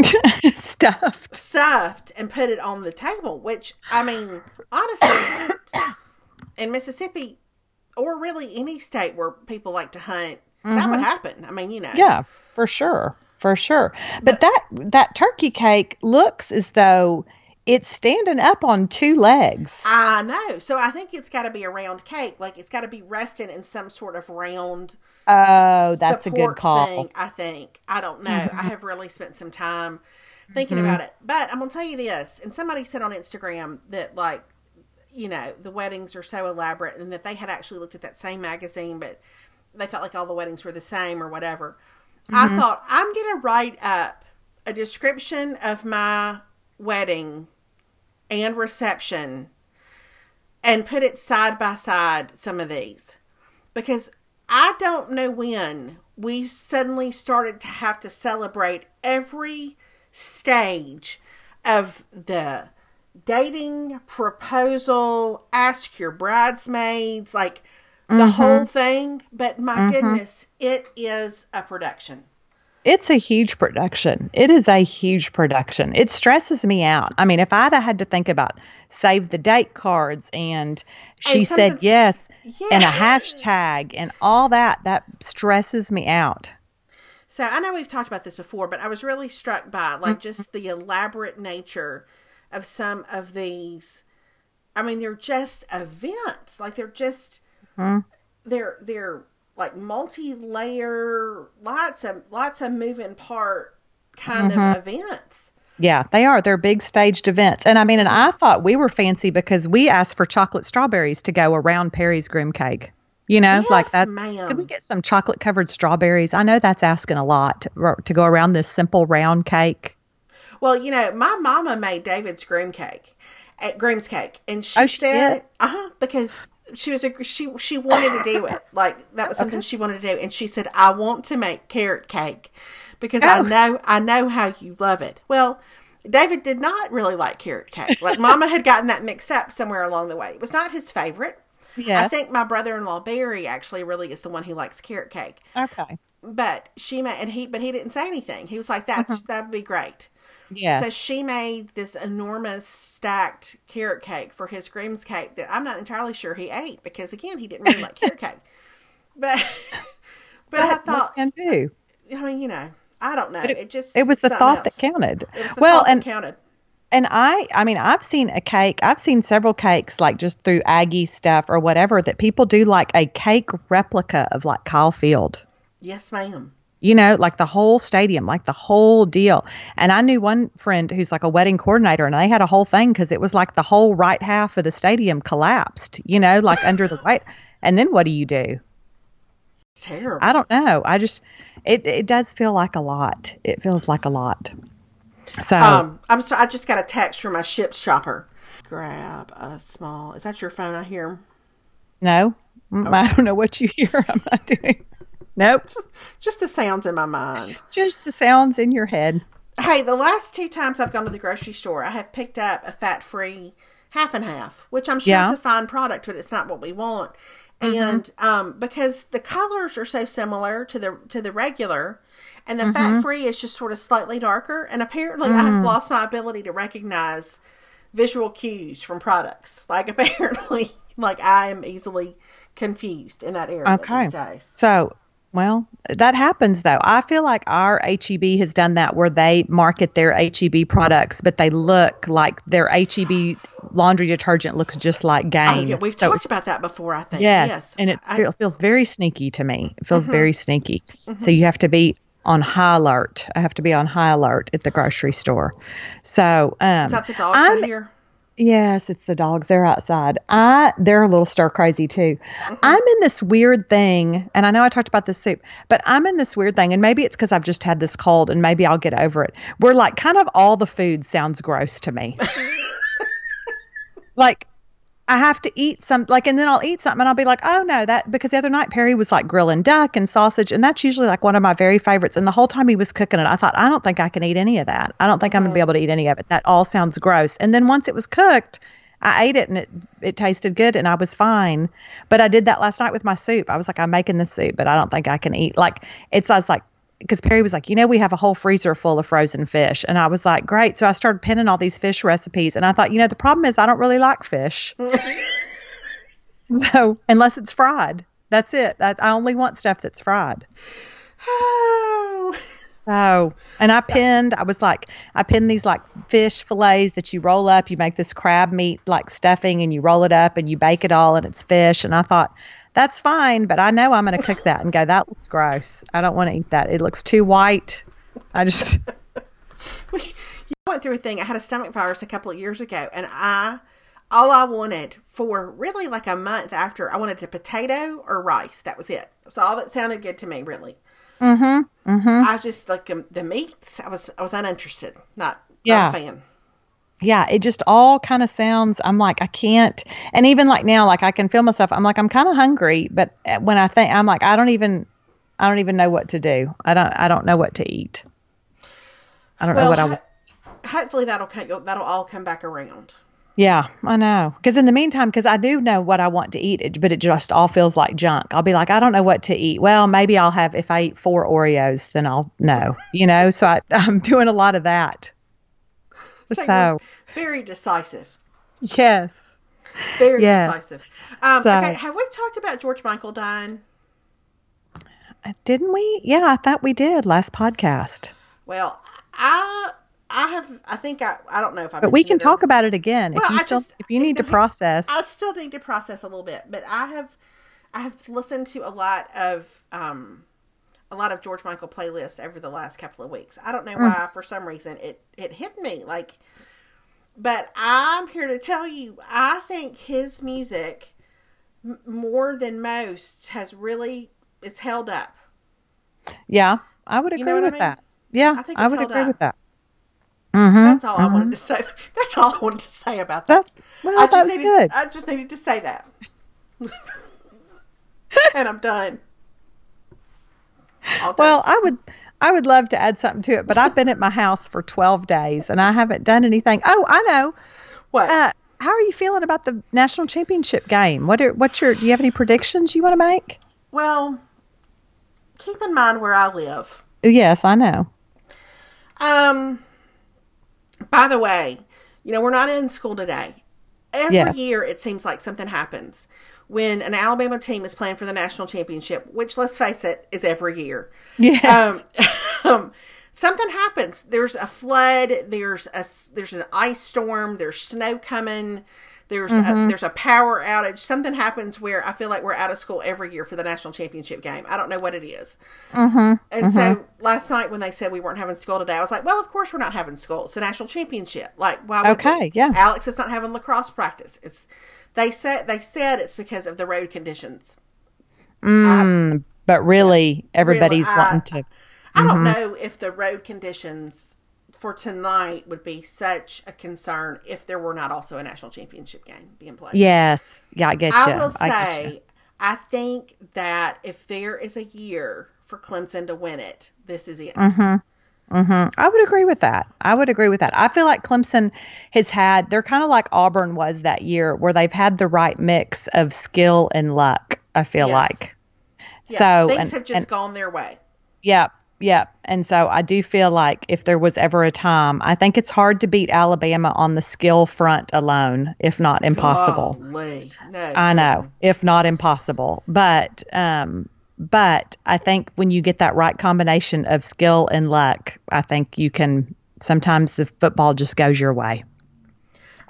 stuffed and put it on the table, which, I mean, honestly, in Mississippi, or really any state where people like to hunt, that would happen. I mean, you know. Yeah, for sure. For sure. But that turkey cake looks as though it's standing up on two legs. I know. So I think it's got to be a round cake. Like, it's got to be resting in some sort of round that's a good call. Thing, I think. I don't know. I have really spent some time thinking about it. But I'm going to tell you this. And somebody said on Instagram that, like, you know, the weddings are so elaborate and that they had actually looked at that same magazine, but they felt like all the weddings were the same or whatever. I thought, I'm going to write up a description of my wedding and reception and put it side by side, some of these. Because I don't know when we suddenly started to have to celebrate every stage of the dating, proposal, ask your bridesmaids, like the whole thing. But my goodness, it is a production. It's a huge production. It is a huge production. It stresses me out. I mean, if I'd had to think about save the date cards and she said yes and a hashtag and all that, that stresses me out. So I know we've talked about this before, but I was really struck by like just the elaborate nature of some of these. I mean, they're just events. Like they're just, they're like multi-layer, lots of moving part kind of events. Yeah, they are. They're big staged events. And I mean, and I thought we were fancy because we asked for chocolate strawberries to go around Perry's groom cake. You know, yes, like that. Ma'am. Could we get some chocolate covered strawberries? I know that's asking a lot to go around this simple round cake. Well, you know, my mama made David's groom's cake, and she said, because she wanted to do it. Like that was something she wanted to do, and she said, "I want to make carrot cake because I know how you love it." Well, David did not really like carrot cake. Like Mama had gotten that mixed up somewhere along the way. It was not his favorite. Yes. I think my brother-in-law Barry actually really is the one who likes carrot cake. Okay. But she made, but he didn't say anything. He was like, that'd be great. Yeah. So she made this enormous stacked carrot cake for his groom's cake that I'm not entirely sure he ate because again, he didn't really like carrot cake. But I thought, can do. I mean, you know, I don't know. It was the thought that counted. It was the thought that counted. And I mean, I've seen several cakes, like just through Aggie stuff or whatever, that people do like a cake replica of like Kyle Field. Yes, ma'am. You know, like the whole stadium, like the whole deal. And I knew one friend who's like a wedding coordinator, and they had a whole thing because it was like the whole right half of the stadium collapsed, you know, like under the weight. And then what do you do? It's terrible. I don't know. It does feel like a lot. It feels like a lot. So I just got a text from my Shipt shopper. Grab a small. Is that your phone? I hear. No, okay. I don't know what you hear. I'm not doing. Nope. Just the sounds in my mind. Just the sounds in your head. Hey, the last 2 times I've gone to the grocery store, I have picked up a fat-free half and half, which I'm sure is a fine product, but it's not what we want. And because the colors are so similar to the regular, and the fat-free is just sort of slightly darker, and apparently I have lost my ability to recognize visual cues from products. Like apparently, like I am easily confused in that area these days. So, well, that happens though. I feel like our H-E-B has done that where they market their H-E-B products, but they look like their H-E-B laundry detergent looks just like Gain. Oh, yeah, we've talked about that before, I think. Yes. And it feels very sneaky to me. It feels very sneaky. So you have to be on high alert. I have to be on high alert at the grocery store. So, Is that the dogs out here? Yes, it's the dogs. They're outside. They're a little stir crazy too. Mm-hmm. I'm in this weird thing, and I know I talked about this soup, but I'm in this weird thing, and maybe it's because I've just had this cold, and maybe I'll get over it. Where like kind of all the food sounds gross to me. Like I have to eat some, like, and then I'll eat something and I'll be like, oh no, because the other night Perry was like grilling duck and sausage, and that's usually like one of my very favorites. And the whole time he was cooking it, I thought, I don't think I can eat any of that. I don't think I'm gonna be able to eat any of it. That all sounds gross. And then once it was cooked, I ate it and it tasted good and I was fine. But I did that last night with my soup. I was like, I'm making this soup, but I don't think I can eat. Like I was like, because Perry was like, we have a whole freezer full of frozen fish. And I was like, great. So I started pinning all these fish recipes. And I thought, the problem is I don't really like fish. So unless it's fried, that's it. I only want stuff that's fried. Oh. So, and I pinned these like fish fillets that you roll up. You make this crab meat like stuffing and you roll it up and you bake it all and it's fish. And I thought, that's fine, but I know I'm going to cook that and go, that looks gross. I don't want to eat that. It looks too white. I just... You went through a thing. I had a stomach virus a couple of years ago, and all I wanted for really like a month after, I wanted a potato or rice. That was it. That's all that sounded good to me, really. Mm-hmm. Mm-hmm. I just, like, the meats, I was uninterested. Not a fan. Yeah, it just all kind of sounds, I'm like, I can't. And even like now, like I can feel myself, I'm like, I'm kind of hungry. But when I think, I'm like, I don't even know what to do. I don't know what to eat. I don't know what I want. Hopefully that'll all come back around. Yeah, I know. Because in the meantime, because I do know what I want to eat, but it just all feels like junk. I'll be like, I don't know what to eat. Well, maybe I'll have, if I eat 4 Oreos, then I'll know, So I'm doing a lot of that. So very decisive. Yes. Very decisive. Okay, have we talked about George Michael dying? Didn't we? Yeah, I thought we did last podcast. Well, I don't know if I. But we can talk about it again if you need to process. I still need to process a little bit, but I have listened to a lot of George Michael playlists over the last couple of weeks. I don't know why, for some reason it hit me like, but I'm here to tell you, I think his music more than most it's held up. Yeah, I would agree with that. Yeah, I would agree with that. Mm-hmm, that's all I wanted to say. That's all I wanted to say about that. That was good. I just needed to say that. And I'm done. Well, I would love to add something to it, but I've been at my house for 12 days and I haven't done anything. Oh, I know. What? How are you feeling about the national championship game? Do you have any predictions you want to make? Well, keep in mind where I live. Yes, I know. By the way, we're not in school today. Every year it seems like something happens when an Alabama team is playing for the national championship, which, let's face it, is every year. Yes. Something happens. There's a flood. There's an ice storm. There's snow coming. There's a power outage. Something happens where I feel like we're out of school every year for the national championship game. I don't know what it is. And so last night when they said we weren't having school today, I was like, well, of course we're not having school. It's the national championship. Like, why would we? Yeah. Alex is not having lacrosse practice. They said it's because of the road conditions. But really, everybody's wanting to. I don't know if the road conditions for tonight would be such a concern if there were not also a national championship game being played. Yes. Yeah, I get you. I will say, I think that if there is a year for Clemson to win it, this is it. I would agree with that. I feel like Clemson they're kind of like Auburn was that year, where they've had the right mix of skill and luck, I feel like. Yeah, so things have just gone their way. Yep. And so I do feel like if there was ever a time, I think it's hard to beat Alabama on the skill front alone, if not impossible. No, I know, if not impossible. But I think when you get that right combination of skill and luck, I think you can, sometimes the football just goes your way.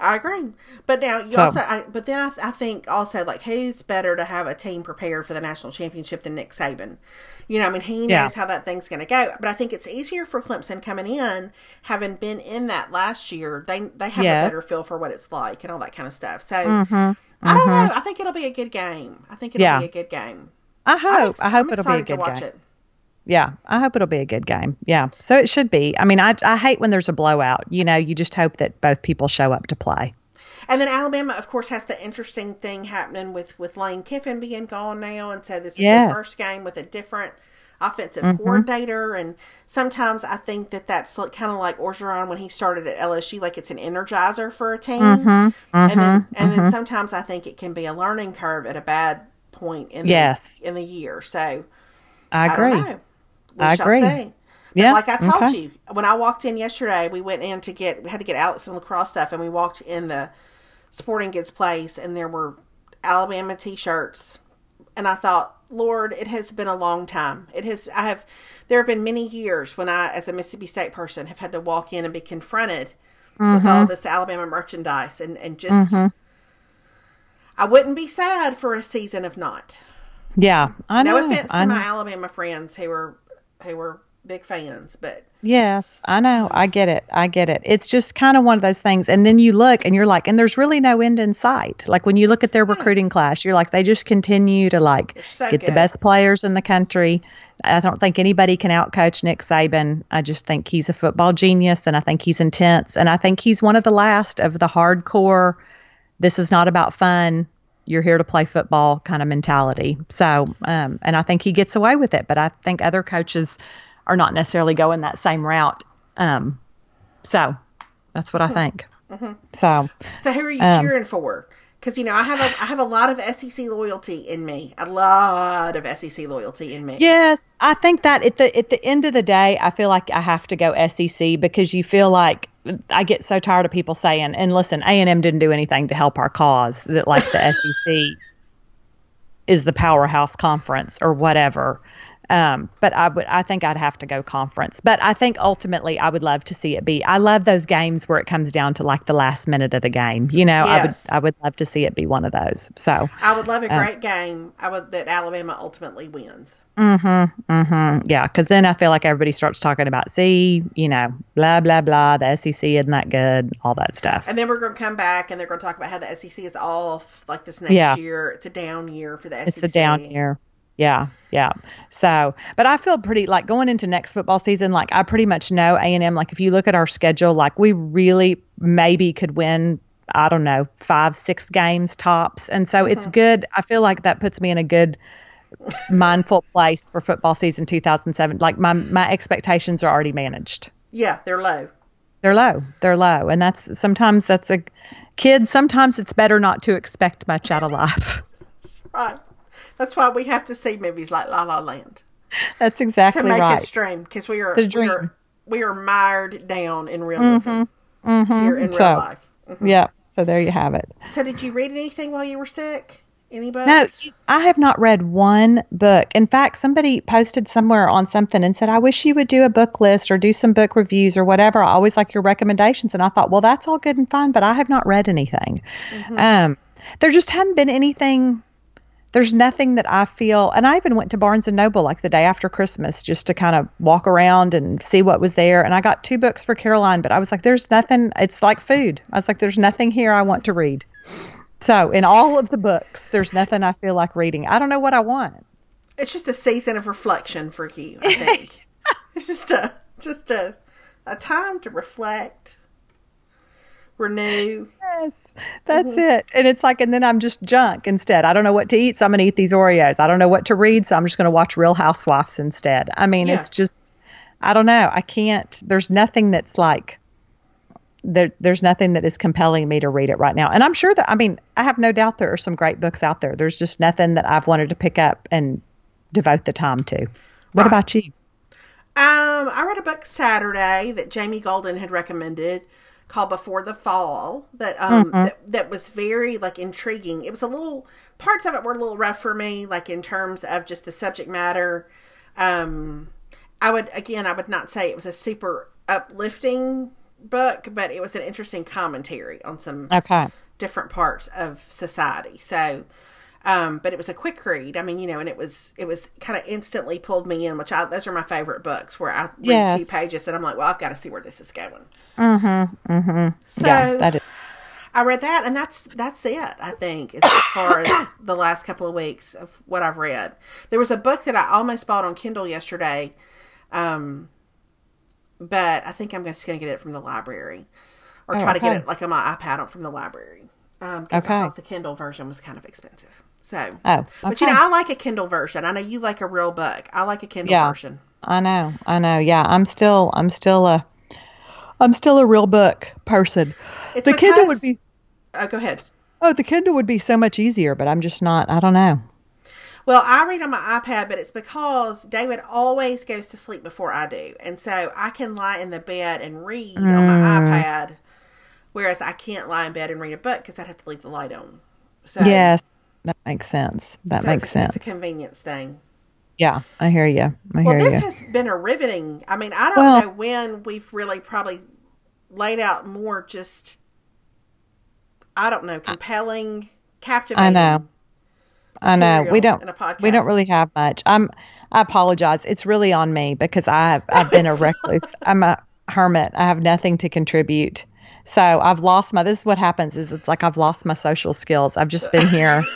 I agree. But now you but then I think also, like, who's better to have a team prepared for the national championship than Nick Saban? You know, I mean, he knows how that thing's going to go. But I think it's easier for Clemson coming in, having been in that last year. They have a better feel for what it's like and all that kind of stuff. So I don't know. I think it'll be a good game. I think it'll be a good game. I hope it'll be a good game. Yeah, I hope it'll be a good game. Yeah, so it should be. I mean, I hate when there's a blowout. You know, you just hope that both people show up to play. And then Alabama, of course, has the interesting thing happening with Lane Kiffin being gone now. And so this is the first game with a different offensive coordinator. And sometimes I think that's kind of like Orgeron when he started at LSU, like it's an energizer for a team. And then sometimes I think it can be a learning curve at a bad point in the year. So I agree. Don't know. I agree. Say. Yeah. Like I told you, when I walked in yesterday, we went in we had to get Alex some lacrosse stuff, and we walked in the sporting goods place, and there were Alabama t-shirts, and I thought, Lord, it has been a long time. There have been many years when I, as a Mississippi State person, have had to walk in and be confronted with all this Alabama merchandise, and just, I wouldn't be sad for a season of not. Yeah, I know. No offense to my Alabama friends who were big fans, but yes, I know. I get it. It's just kind of one of those things. And then you look and you're like, and there's really no end in sight. Like when you look at their recruiting class, you're like, they just continue to get the best players in the country. I don't think anybody can outcoach Nick Saban. I just think he's a football genius, and I think he's intense, and I think he's one of the last of the hardcore, this is not about fun, you're here to play football kind of mentality. So, and I think he gets away with it, but I think other coaches are not necessarily going that same route. So that's what I think. So who are you cheering for? Because, you know, I have a lot of SEC loyalty in me. Yes, I think that at the end of the day, I feel like I have to go SEC, because you feel like I get so tired of people saying, and listen, A&M didn't do anything to help our cause, that like the SEC is the powerhouse conference or whatever. But I think I'd have to go conference. But I think ultimately I would love to see it be. I love those games where it comes down to like the last minute of the game. You know, yes. I would love to see it be one of those. So I would love a great game. That Alabama ultimately wins. Yeah, because then I feel like everybody starts talking about, blah blah blah. The SEC isn't that good, all that stuff. And then we're going to come back and they're going to talk about how the SEC is off like this next year. It's a down year for the SEC. It's a down year. Yeah. So, but I feel pretty like going into next football season, like I pretty much know A&M, like if you look at our schedule, like we really maybe could win, I don't know, 5-6 games tops. And so it's good. I feel like that puts me in a good mindful place for football season 2007. Like my expectations are already managed. Yeah, they're low. They're low. And sometimes it's better not to expect much out of life. That's right. That's why we have to see movies like La La Land. That's exactly right. To make us dream, because we are mired down in realism here in real life. Yeah, so there you have it. So did you read anything while you were sick? Any books? No, I have not read one book. In fact, somebody posted somewhere on something and said, I wish you would do a book list or do some book reviews or whatever. I always like your recommendations. And I thought, well, that's all good and fine, but I have not read anything. There just hadn't been anything. There's nothing that I feel, and I even went to Barnes & Noble like the day after Christmas just to kind of walk around and see what was there. And I got 2 books for Caroline, but I was like, there's nothing. It's like food. I was like, there's nothing here I want to read. So in all of the books, there's nothing I feel like reading. I don't know what I want. It's just a season of reflection for you, I think. It's just a time to reflect. Renew. Yes, that's it. And it's like, and then I'm just junk instead. I don't know what to eat, so I'm going to eat these Oreos. I don't know what to read, so I'm just going to watch Real Housewives instead. I mean, It's just, I don't know. I can't, there's nothing that's like, there's nothing that is compelling me to read it right now. And I'm sure that, I have no doubt there are some great books out there. There's just nothing that I've wanted to pick up and devote the time to. What about you? I read a book Saturday that Jamie Golden had recommended, called Before the Fall, that that was very like intriguing. It was parts of it were a little rough for me, like in terms of just the subject matter. I would not say it was a super uplifting book, but it was an interesting commentary on some Okay. different parts of society. So, but it was a quick read. I mean, and it was kind of instantly pulled me in, those are my favorite books where I read 2 pages and I'm like, well, I've got to see where this is going. So yeah, that is. I read that, and that's it, I think, as far as the last couple of weeks of what I've read. There was a book that I almost bought on Kindle yesterday, but I think I'm just going to get it from the library, or try to get it like on my iPad from the library, because I thought the Kindle version was kind of expensive. So, but I like a Kindle version. I know you like a real book. I like a Kindle version. I know. Yeah, I'm still a real book person. It's the Kindle would be. Oh, go ahead. Oh, the Kindle would be so much easier, but I'm just not. I don't know. Well, I read on my iPad, but it's because David always goes to sleep before I do, and so I can lie in the bed and read on my iPad, whereas I can't lie in bed and read a book because I'd have to leave the light on. So, yes, that makes sense. It's a convenience thing. Yeah, I hear you. This has been a riveting. I mean, I don't know when we've really probably laid out more just, I don't know, compelling, captivating. I know. We don't really have much. I apologize. It's really on me because I've been a recluse. I'm a hermit. I have nothing to contribute. So I've lost this is what happens is it's like I've lost my social skills. I've just been here.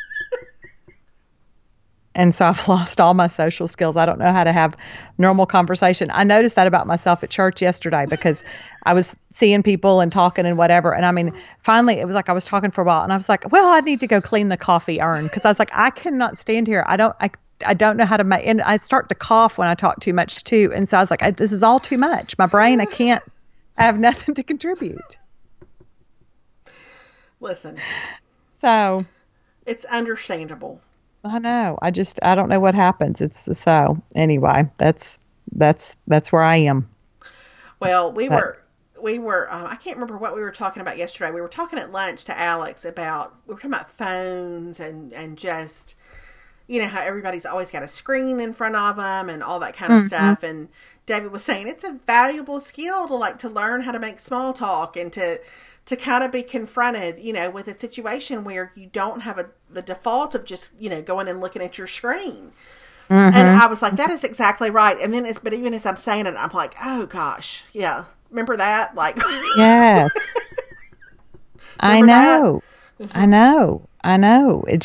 And so I've lost all my social skills. I don't know how to have normal conversation. I noticed that about myself at church yesterday because I was seeing people and talking and whatever. And I mean, finally, it was like I was talking for a while and I was like, well, I need to go clean the coffee urn because I was like, I cannot stand here. I don't know how to make, and I start to cough when I talk too much too. And so I was like, this is all too much. My brain, I have nothing to contribute. Listen. So. It's understandable. I know. I don't know what happens. So anyway, that's where I am. Well, we were, I can't remember what we were talking about yesterday. We were talking at lunch to Alex we were talking about phones and just, how everybody's always got a screen in front of them and all that kind of stuff. And David was saying it's a valuable skill to learn how to make small talk and to kind of be confronted, with a situation where you don't have the default of just, going and looking at your screen. And I was like, that is exactly right. And then but even as I'm saying it, I'm like, oh gosh, yeah. Remember that? Like, yes, I know. I know. I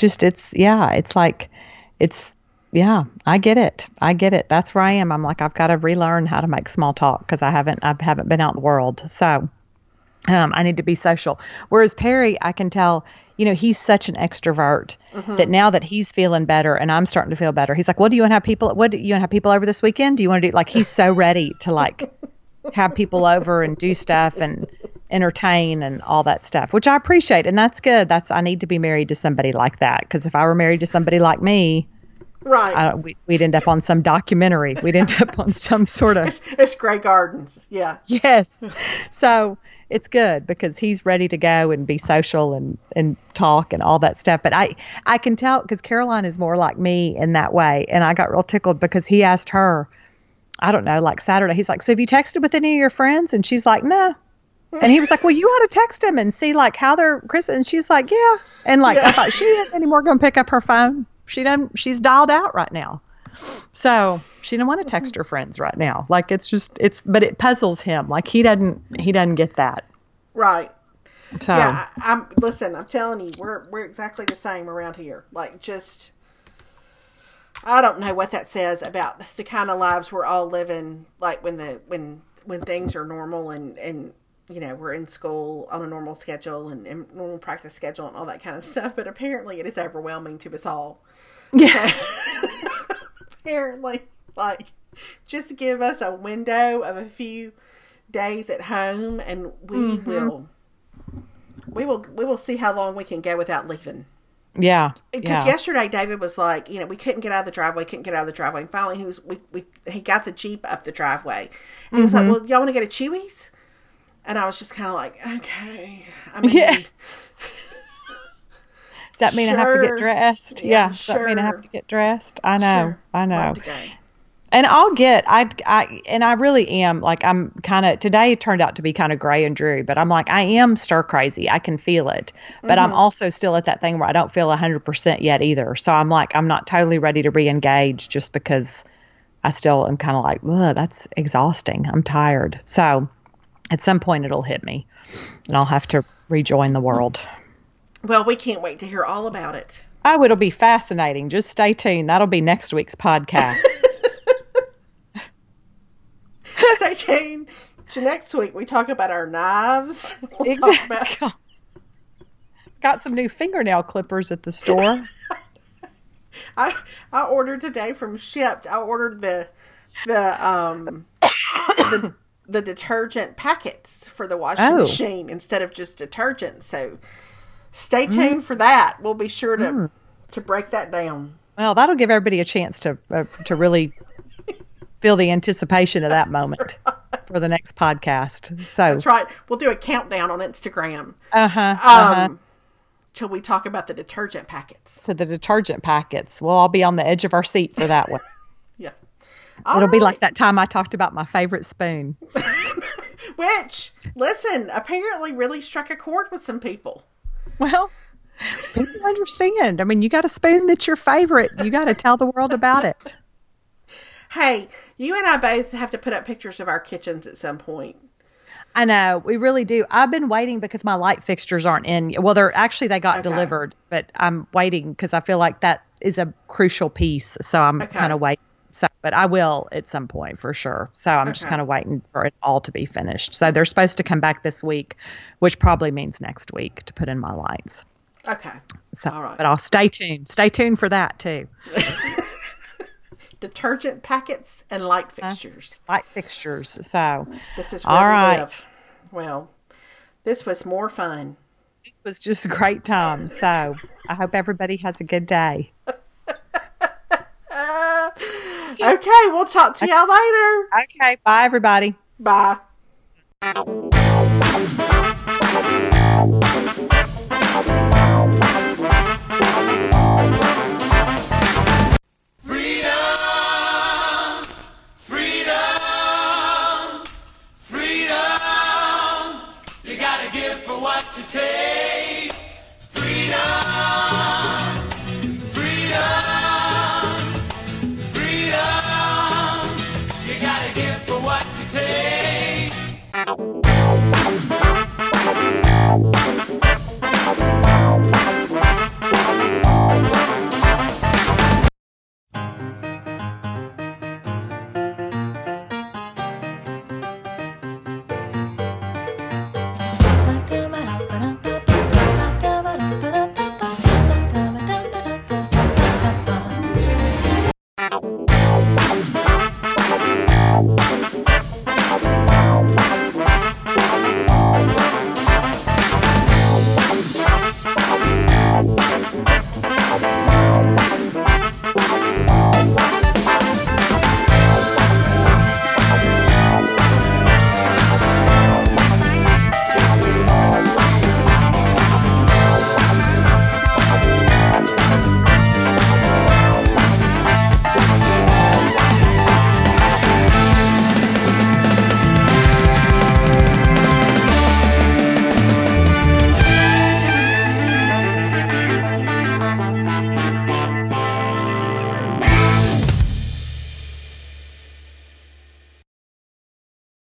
get it. That's where I am. I'm like, I've got to relearn how to make small talk because I haven't been out in the world. So, I need to be social. Whereas Perry, I can tell, he's such an extrovert that now that he's feeling better and I'm starting to feel better, he's like, well, do you want to have people? What do you want to have people over this weekend? Do you want to do he's so ready to have people over and do stuff and entertain and all that stuff, which I appreciate. And that's good. I need to be married to somebody like that. Because if I were married to somebody like me, right, we'd end up on some documentary. We'd end up on some sort of. It's Grey Gardens. Yeah. Yes. So it's good because he's ready to go and be social and talk and all that stuff. But I can tell because Caroline is more like me in that way. And I got real tickled because he asked her, I don't know, Saturday, he's like, so have you texted with any of your friends? And she's like, no. And he was like, well, you ought to text them and see how they're Chris. And she's like, yeah. And I thought she isn't anymore going to pick up her phone. She's dialed out right now. So she didn't want to text her friends right now. But it puzzles him. He doesn't get that. Right. So yeah, I'm telling you, we're exactly the same around here. I don't know what that says about the kind of lives we're all living, when things are normal and we're in school on a normal schedule and normal practice schedule and all that kind of stuff. But apparently it is overwhelming to us all. Yeah. Apparently, just give us a window of a few days at home and we will see how long we can go without leaving. Yeah. Because yesterday David was like, we couldn't get out of the driveway. And finally he got the Jeep up the driveway. And he was like, well, y'all want to go to Chewy's? And I was just kind of like, okay. I mean, yeah. Does that mean I have to get dressed? Yeah, Does that mean I have to get dressed? I know. Sure. I know. Love to go. And I really am like, I'm kind of, today turned out to be kind of gray and dreary, but I'm like, I am stir crazy. I can feel it, but I'm also still at that thing where I don't feel 100% yet either. So I'm like, I'm not totally ready to re-engage just because I still am kind of like, ugh, that's exhausting. I'm tired. So at some point it'll hit me and I'll have to rejoin the world. Well, we can't wait to hear all about it. Oh, it'll be fascinating. Just stay tuned. That'll be next week's podcast. Stay tuned to next week. We talk about our knives. We'll Exactly. talk about... Got some new fingernail clippers at the store. I ordered today from Shipt. I ordered the detergent packets for the washing machine instead of just detergent. So stay tuned for that. We'll be sure to break that down. Well, that'll give everybody a chance to really feel the anticipation of that moment for the next podcast. So that's right. We'll do a countdown on Instagram. Till we talk about the detergent packets. To the detergent packets. We'll all be on the edge of our seat for that one. Yeah. It'll be like that time I talked about my favorite spoon. Which, listen, apparently really struck a chord with some people. Well, people understand. I mean, you got a spoon that's your favorite. You got to tell the world about it. Hey, you and I both have to put up pictures of our kitchens at some point. I know, we really do. I've been waiting because my light fixtures aren't in. Well, they got delivered, but I'm waiting because I feel like that is a crucial piece. So I'm kind of waiting. So, but I will at some point for sure. So I'm just kind of waiting for it all to be finished. So they're supposed to come back this week, which probably means next week to put in my lights. Okay. So, all right. But I'll stay tuned. Stay tuned for that too. Detergent packets and light fixtures. Light fixtures. So this is where we live. Well, this was more fun. This was just a great time. So I hope everybody has a good day. Okay, we'll talk to y'all later. Okay, bye everybody. Bye. To take.